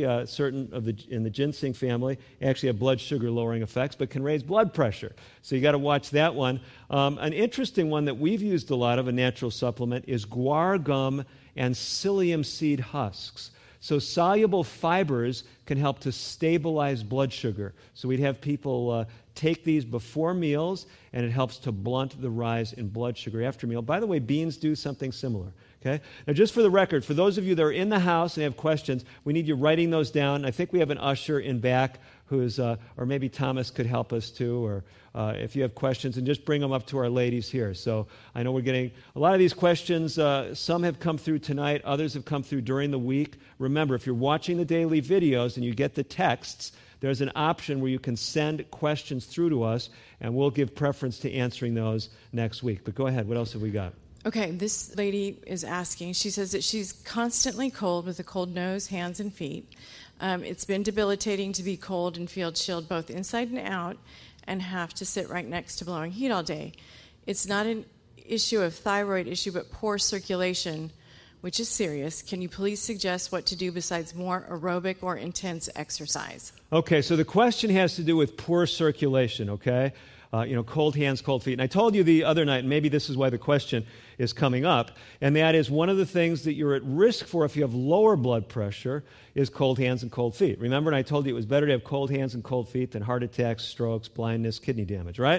in the ginseng family, actually have blood sugar lowering effects, but can raise blood pressure. So you got to watch that one. An interesting one that we've used a lot of, a natural supplement, is guar gum and psyllium seed husks. So soluble fibers can help to stabilize blood sugar. So we'd have people take these before meals, and it helps to blunt the rise in blood sugar after meal. By the way, beans do something similar. Okay? Now, just for the record, for those of you that are in the house and have questions, we need you writing those down. I think we have an usher in back who's, or maybe Thomas could help us too, or if you have questions, and just bring them up to our ladies here. So I know we're getting a lot of these questions. Some have come through tonight. Others have come through during the week. Remember, if you're watching the daily videos and you get the texts, there's an option where you can send questions through to us, and we'll give preference to answering those next week. But go ahead. What else have we got? Okay, this lady is asking. She says that she's constantly cold with a cold nose, hands, and feet. It's been debilitating to be cold and feel chilled both inside and out and have to sit right next to blowing heat all day. It's not an issue of thyroid issue, but poor circulation, which is serious. Can you please suggest what to do besides more aerobic or intense exercise? Okay, so the question has to do with poor circulation, okay? Cold hands, cold feet. And I told you the other night, and maybe this is why the question is coming up, and that is one of the things that you're at risk for if you have lower blood pressure is cold hands and cold feet. Remember, and I told you it was better to have cold hands and cold feet than heart attacks, strokes, blindness, kidney damage, right?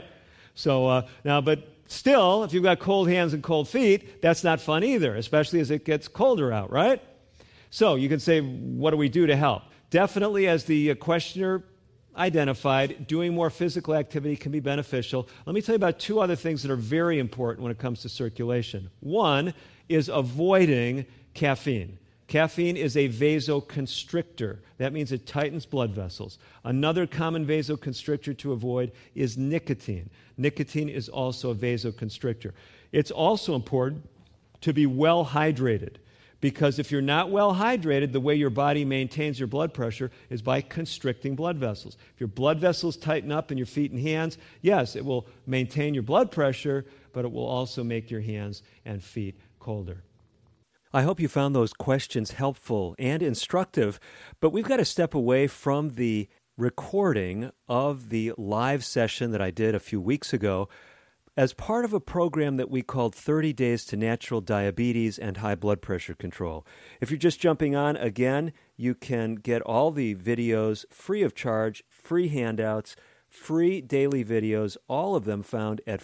So but still, if you've got cold hands and cold feet, that's not fun either, especially as it gets colder out, right? So you can say, what do we do to help? Definitely, as the questioner identified, doing more physical activity can be beneficial. Let me tell you about two other things that are very important when it comes to circulation. One is avoiding caffeine. Caffeine is a vasoconstrictor. That means it tightens blood vessels. Another common vasoconstrictor to avoid is nicotine. Nicotine is also a vasoconstrictor. It's also important to be well hydrated, because if you're not well hydrated, the way your body maintains your blood pressure is by constricting blood vessels. If your blood vessels tighten up in your feet and hands, yes, it will maintain your blood pressure, but it will also make your hands and feet colder. I hope you found those questions helpful and instructive, but we've got to step away from the recording of the live session that I did a few weeks ago as part of a program that we called 30 Days to Natural Diabetes and High Blood Pressure Control. If you're just jumping on, again, you can get all the videos free of charge, free handouts, free daily videos, all of them found at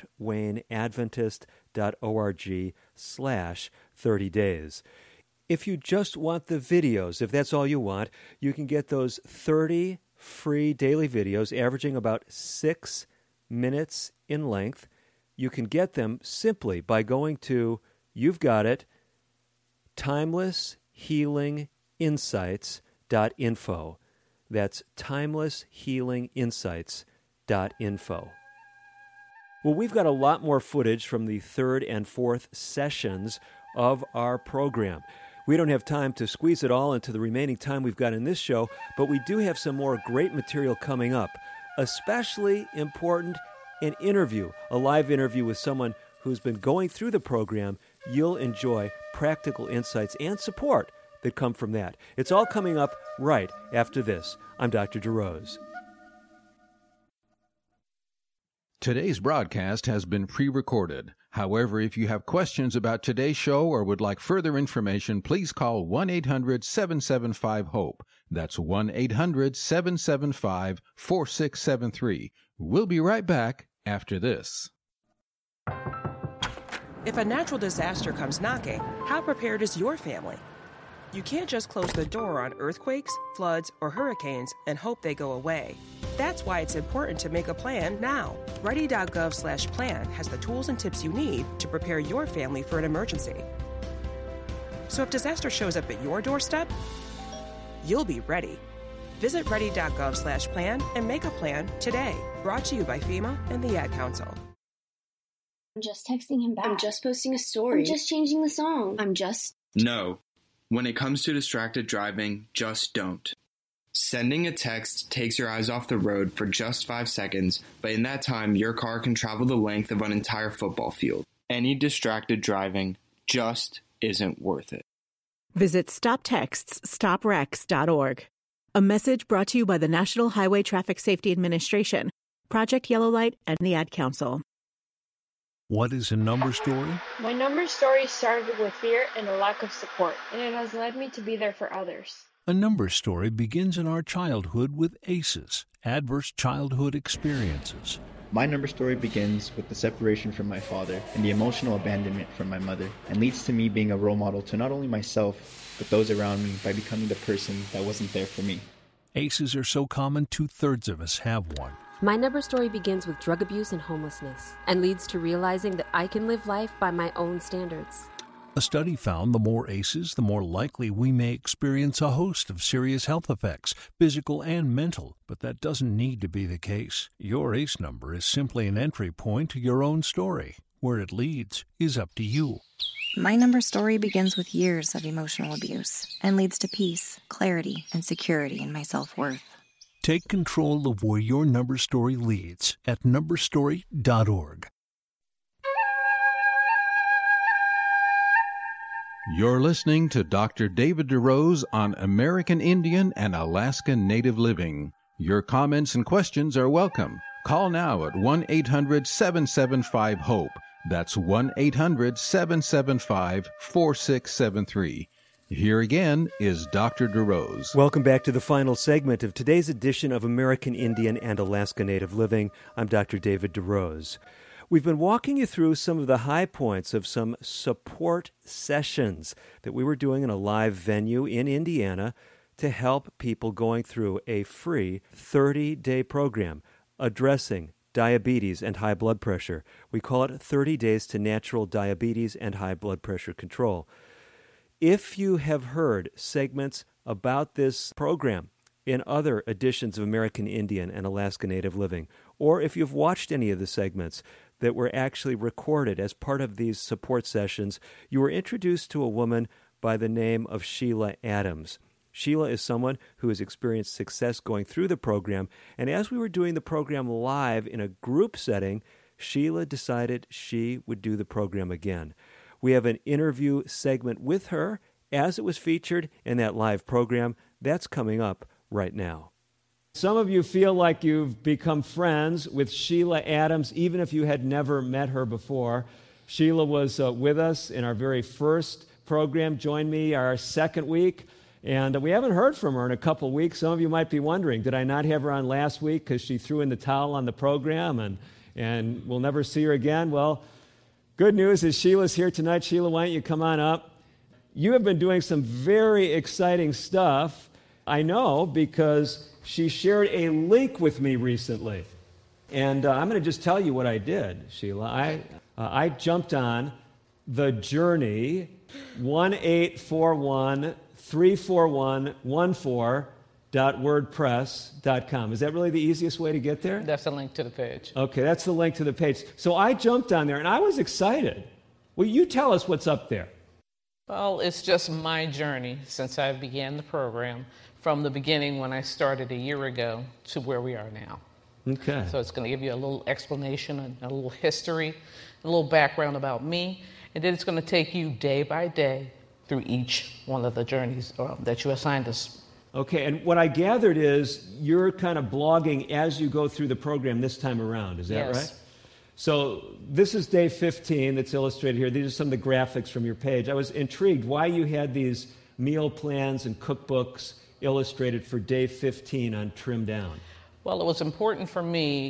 fortwayneadventist.org/30days. If you just want the videos, if that's all you want, you can get those 30 free daily videos averaging about 6 minutes in length. You can get them simply by going to, you've got it, timelesshealinginsights.info. That's timelesshealinginsights.info. Well, we've got a lot more footage from the third and fourth sessions of our program. We don't have time to squeeze it all into the remaining time we've got in this show, but we do have some more great material coming up. Especially important, an interview, a live interview with someone who's been going through the program. You'll enjoy practical insights and support that come from that. It's all coming up right after this. I'm Dr. DeRose. Today's broadcast has been pre-recorded. However, if you have questions about today's show or would like further information, please call 1-800-775-HOPE. That's 1-800-775-4673. We'll be right back after this. If a natural disaster comes knocking, how prepared is your family? You can't just close the door on earthquakes, floods, or hurricanes and hope they go away. That's why it's important to make a plan now. Ready.gov/plan has the tools and tips you need to prepare your family for an emergency. So if disaster shows up at your doorstep, you'll be ready. Visit ready.gov/plan and make a plan today. Brought to you by FEMA and the Ad Council. I'm just texting him back. I'm just posting a story. I'm just changing the song. No. When it comes to distracted driving, just don't. Sending a text takes your eyes off the road for just 5 seconds, but in that time, your car can travel the length of an entire football field. Any distracted driving just isn't worth it. Visit StopTextsStopWrecks.org. A message brought to you by the National Highway Traffic Safety Administration, Project Yellow Light, and the Ad Council. What is a number story? My number story started with fear and a lack of support, and it has led me to be there for others. A number story begins in our childhood with ACEs, adverse childhood experiences. My number story begins with the separation from my father and the emotional abandonment from my mother, and leads to me being a role model to not only myself, but those around me by becoming the person that wasn't there for me. ACEs are so common, 2/3 of us have one. My number story begins with drug abuse and homelessness, and leads to realizing that I can live life by my own standards. A study found the more ACEs, the more likely we may experience a host of serious health effects, physical and mental, but that doesn't need to be the case. Your ACE number is simply an entry point to your own story. Where it leads is up to you. My number story begins with years of emotional abuse and leads to peace, clarity, and security in my self-worth. Take control of where your number story leads at numberstory.org. You're listening to Dr. David DeRose on American Indian and Alaska Native Living. Your comments and questions are welcome. Call now at 1-800-775-HOPE. That's 1-800-775-4673. Here again is Dr. DeRose. Welcome back to the final segment of today's edition of American Indian and Alaska Native Living. I'm Dr. David DeRose. We've been walking you through some of the high points of some support sessions that we were doing in a live venue in Indiana to help people going through a free 30-day program addressing diabetes and high blood pressure. We call it 30 Days to Natural Diabetes and High Blood Pressure Control. If you have heard segments about this program in other editions of American Indian and Alaska Native Living, or if you've watched any of the segments that were actually recorded as part of these support sessions, you were introduced to a woman by the name of Sheila Adams. Sheila is someone who has experienced success going through the program, and as we were doing the program live in a group setting, Sheila decided she would do the program again. We have an interview segment with her as it was featured in that live program. That's coming up right now. Some of you feel like you've become friends with Sheila Adams, even if you had never met her before. Sheila was with us in our very first program, joined me our second week, and we haven't heard from her in a couple of weeks. Some of you might be wondering, did I not have her on last week because she threw in the towel on the program and we'll never see her again? Well, good news is Sheila's here tonight. Sheila, why don't you come on up? You have been doing some very exciting stuff, I know, because she shared a link with me recently. And I'm going to just tell you what I did, Sheila. I jumped on the Journey 1-841-341-14.wordpress.com. Is that really the easiest way to get there? That's the link to the page. Okay, that's the link to the page. So I jumped on there, and I was excited. Well, you tell us what's up there. Well, it's just my journey since I began the program, from the beginning when I started a year ago to where we are now. Okay. So it's going to give you a little explanation, a little history, a little background about me, and then it's going to take you day by day through each one of the journeys that you assigned us. Okay, and what I gathered is you're kind of blogging as you go through the program this time around. Is that right? So this is day 15 that's illustrated here. These are some of the graphics from your page. I was intrigued why you had these meal plans and cookbooks illustrated for day 15 on Trim Down. Well, it was important for me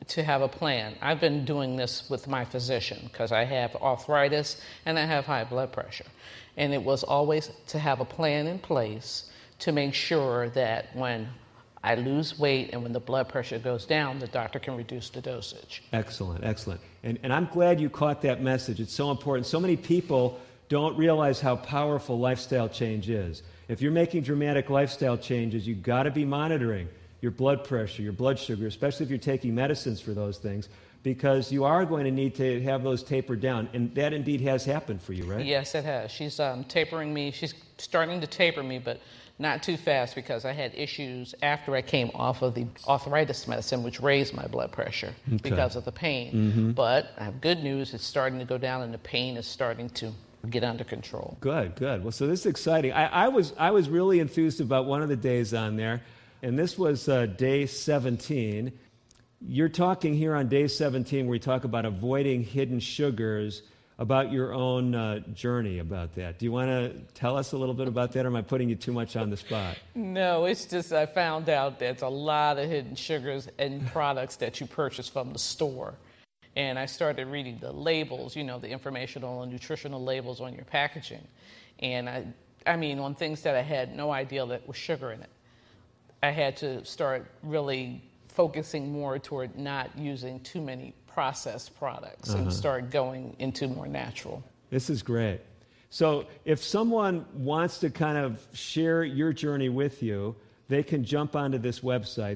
to have a plan. I've been doing this with my physician because I have arthritis and I have high blood pressure. And it was always to have a plan in place to make sure that when I lose weight and when the blood pressure goes down, the doctor can reduce the dosage. Excellent, excellent. And I'm glad you caught that message. It's so important. So many people don't realize how powerful lifestyle change is. If you're making dramatic lifestyle changes, you've got to be monitoring your blood pressure, your blood sugar, especially if you're taking medicines for those things, because you are going to need to have those tapered down. And that indeed has happened for you, right? Yes, it has. She's tapering me. She's starting to taper me, but not too fast because I had issues after I came off of the arthritis medicine, which raised my blood pressure because of the pain. Mm-hmm. But I have good news. It's starting to go down and the pain is starting to get under control. Good, good. Well, so this is exciting. I was really enthused about one of the days on there, and this was day 17. You're talking here on day 17 where you talk about avoiding hidden sugars, about your own journey about that. Do you want to tell us a little bit about that, or am I putting you too much on the spot? No, it's just I found out there's a lot of hidden sugars in products that you purchase from the store. And I started reading the labels, you know, the informational and nutritional labels on your packaging. And I mean, on things that I had no idea that was sugar in it. I had to start really focusing more toward not using too many processed products and start going into more natural. This is great. So if someone wants to kind of share your journey with you, they can jump onto this website,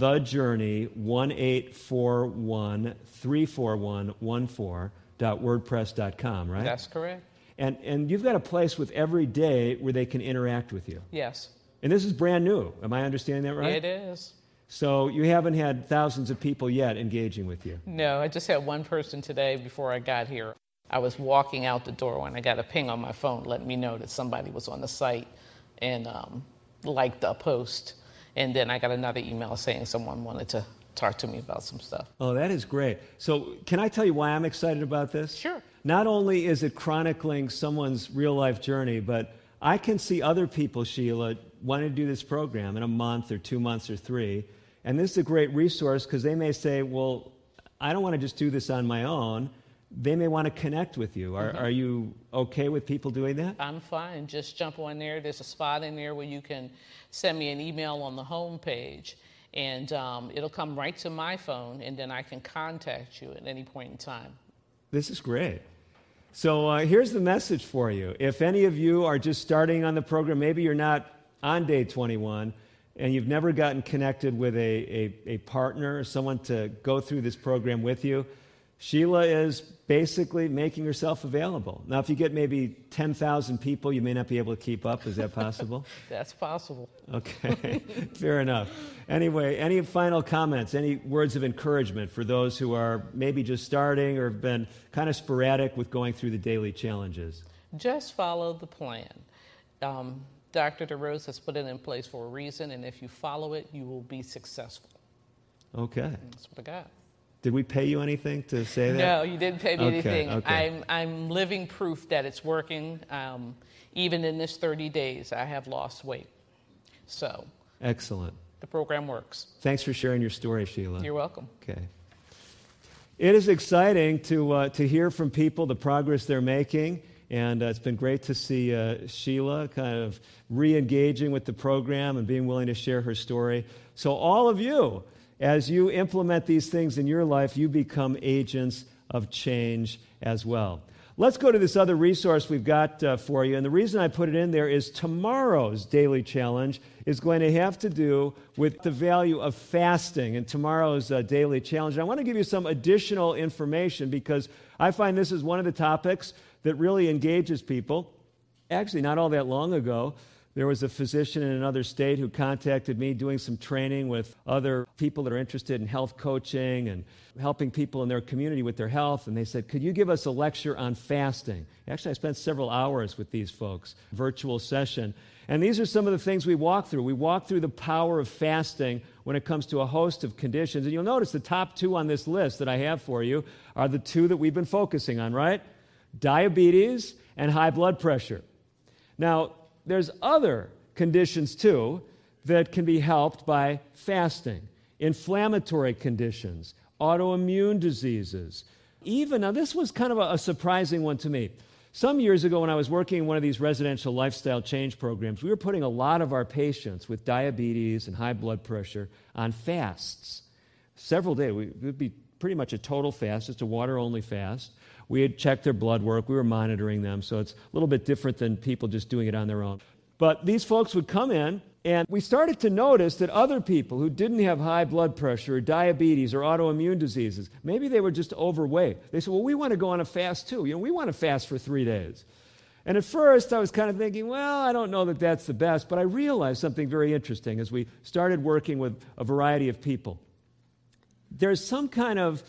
thejourney18413411.wordpress.com, right? That's correct. And you've got a place with every day where they can interact with you. Yes. And this is brand new. Am I understanding that right? It is. So you haven't had thousands of people yet engaging with you? No, I just had one person today before I got here. I was walking out the door when I got a ping on my phone letting me know that somebody was on the site and liked a post. And then I got another email saying someone wanted to talk to me about some stuff. Oh, that is great. So can I tell you why I'm excited about this? Sure. Not only is it chronicling someone's real-life journey, but I can see other people, Sheila, wanting to do this program in a month or 2 months or 3. And this is a great resource because they may say, well, I don't want to just do this on my own. They may want to connect with you. Are you okay with people doing that? I'm fine. Just jump on there. There's a spot in there where you can send me an email on the home page, and it'll come right to my phone, and then I can contact you at any point in time. This is great. So here's the message for you. If any of you are just starting on the program, maybe you're not on day 21, and you've never gotten connected with a partner or someone to go through this program with you, Sheila is basically making herself available. Now, if you get maybe 10,000 people, you may not be able to keep up. Is that possible? That's possible. Okay, fair enough. Anyway, any final comments, any words of encouragement for those who are maybe just starting or have been kind of sporadic with going through the daily challenges? Just follow the plan. Dr. DeRose has put it in place for a reason, and if you follow it, you will be successful. Okay. That's what I got. Did we pay you anything to say that? No, you didn't pay me anything. Okay. I'm living proof that it's working. Even in this 30 days, I have lost weight. So. Excellent. The program works. Thanks for sharing your story, Sheila. You're welcome. Okay. It is exciting to hear from people the progress they're making. And it's been great to see Sheila kind of re-engaging with the program and being willing to share her story. So all of you, as you implement these things in your life, you become agents of change as well. Let's go to this other resource we've got for you. And the reason I put it in there is tomorrow's daily challenge is going to have to do with the value of fasting in tomorrow's daily challenge. And I want to give you some additional information because I find this is one of the topics that really engages people. Actually, not all that long ago, there was a physician in another state who contacted me doing some training with other people that are interested in health coaching and helping people in their community with their health. And they said, could you give us a lecture on fasting? Actually, I spent several hours with these folks, virtual session. And these are some of the things we walk through. We walk through the power of fasting when it comes to a host of conditions. And you'll notice the top 2 on this list that I have for you are the 2 that we've been focusing on, right? Diabetes and high blood pressure. Now, there's other conditions, too, that can be helped by fasting. Inflammatory conditions, autoimmune diseases. Even, now this was kind of a surprising one to me. Some years ago when I was working in one of these residential lifestyle change programs, we were putting a lot of our patients with diabetes and high blood pressure on fasts. Several days. It would be pretty much a total fast, just a water-only fast. We had checked their blood work. We were monitoring them, so it's a little bit different than people just doing it on their own. But these folks would come in, and we started to notice that other people who didn't have high blood pressure or diabetes or autoimmune diseases, maybe they were just overweight. They said, well, we want to go on a fast too. We want to fast for 3 days. And at first I was kind of thinking, well, I don't know that that's the best, but I realized something very interesting as we started working with a variety of people. There's some kind of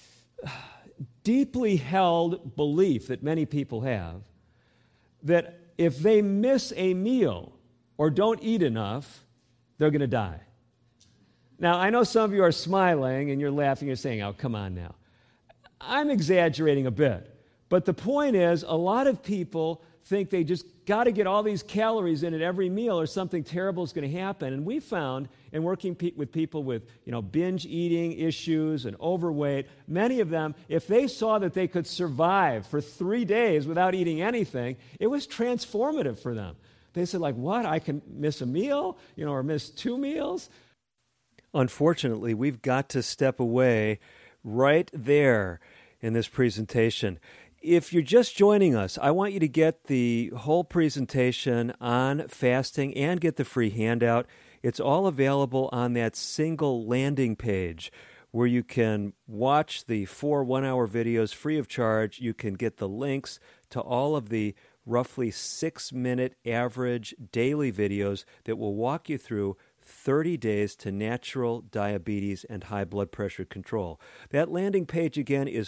deeply held belief that many people have that if they miss a meal or don't eat enough, they're going to die. Now, I know some of you are smiling and you're laughing, you're saying, oh, come on now. I'm exaggerating a bit. But the point is, a lot of people think they just got to get all these calories in at every meal or something terrible is going to happen. And we found in working with people with binge eating issues and overweight, many of them, if they saw that they could survive for 3 days without eating anything, it was transformative for them. They said, like, what? I can miss a meal, or miss 2 meals? Unfortunately, we've got to step away right there in this presentation. If you're just joining us, I want you to get the whole presentation on fasting and get the free handout. It's all available on that single landing page where you can watch the 4 one-hour videos free of charge. You can get the links to all of the roughly 6-minute average daily videos that will walk you through 30 days to natural diabetes and high blood pressure control. That landing page again is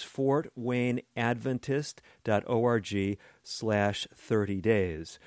fortwayneadventist.org/30 days.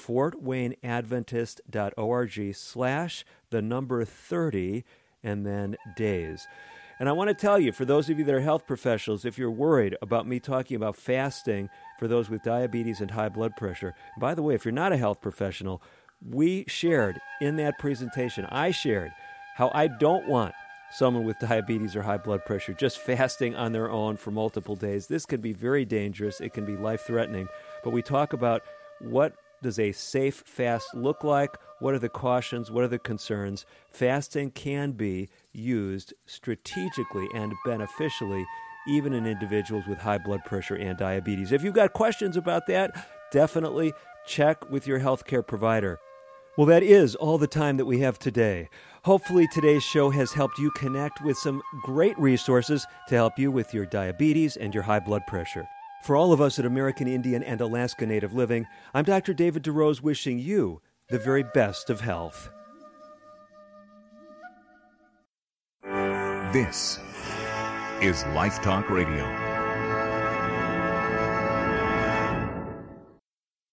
fortwayneadventist.org/30 and then days. And I want to tell you, for those of you that are health professionals, if you're worried about me talking about fasting for those with diabetes and high blood pressure, by the way, if you're not a health professional, we shared in that presentation, I shared how I don't want someone with diabetes or high blood pressure just fasting on their own for multiple days. This can be very dangerous. It can be life-threatening. But we talk about what does a safe fast look like? What are the cautions? What are the concerns? Fasting can be used strategically and beneficially, even in individuals with high blood pressure and diabetes. If you've got questions about that, definitely check with your healthcare provider. Well, that is all the time that we have today. Hopefully today's show has helped you connect with some great resources to help you with your diabetes and your high blood pressure. For all of us at American Indian and Alaska Native Living, I'm Dr. David DeRose wishing you the very best of health. This is Life Talk Radio.